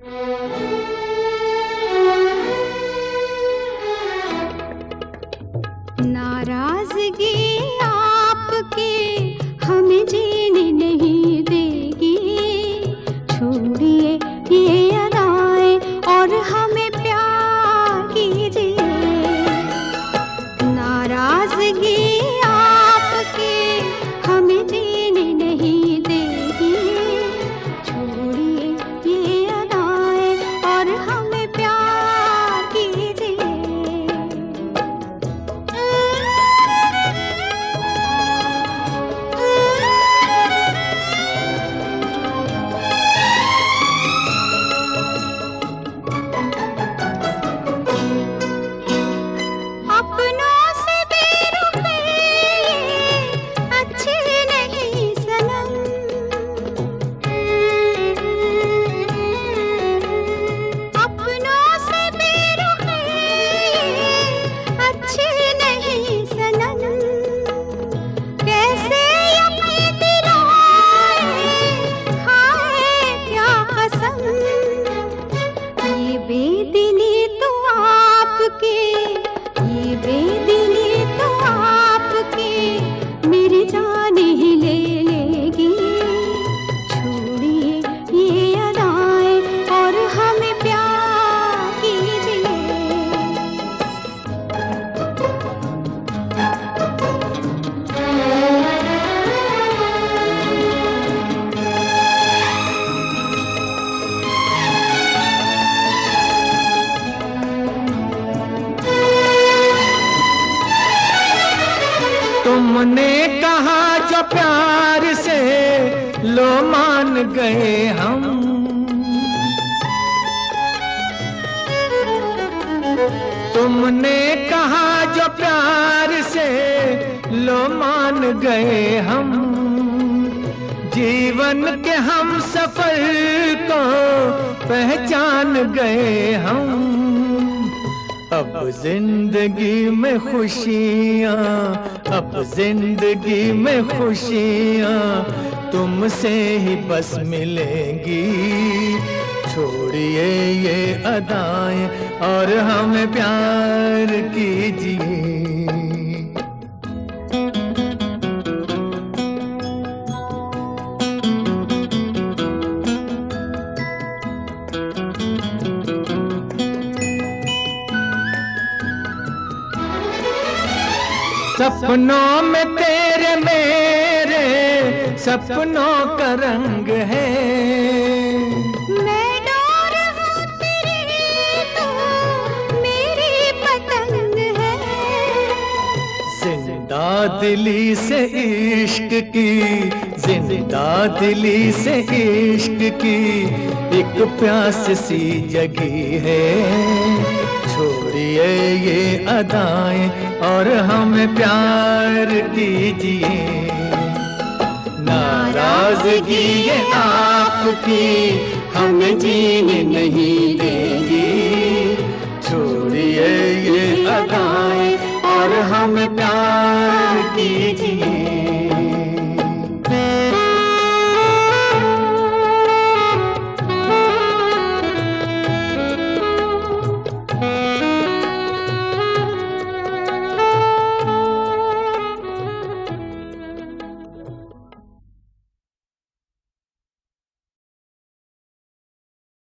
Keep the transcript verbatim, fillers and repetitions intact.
नाराजगी आपके हमें जीने नहीं देगी, छोड़िए ये अदाएं और हमें प्यार कीजिए। नाराजगी आपके हमें जीने नहीं देगी, छोड़िए ये अदाएं और हमें प्यार कीजिए। बेदिली तो आपके, ये बेदिली तो आपके मेरी जान ही ले लेगी, छोड़िए ये अदाएं और हमें प्यार कीजिए। तुमने कहा जो प्यार से लो मान गए हम, तुमने कहा जो प्यार से लो मान गए हम, जीवन के हम सफर को पहचान गए हम। अब जिंदगी में खुशियाँ, अब जिंदगी में खुशियाँ तुमसे ही बस मिलेंगी, छोड़िए ये अदाएं और हमें प्यार कीजिए। सपनों में तेरे मेरे सपनों का रंग है, मैं डोर हूँ तेरी तो मेरी पतंग है। जिंदा दिली से इश्क की, जिंदा दिली से इश्क की एक प्यास सी जगी है, छोड़िए ये अदाएं और हमें प्यार कीजिए। नाराजगी ये आपकी हमें जीने नहीं देगी, छोड़िए ये अदाएं और हमें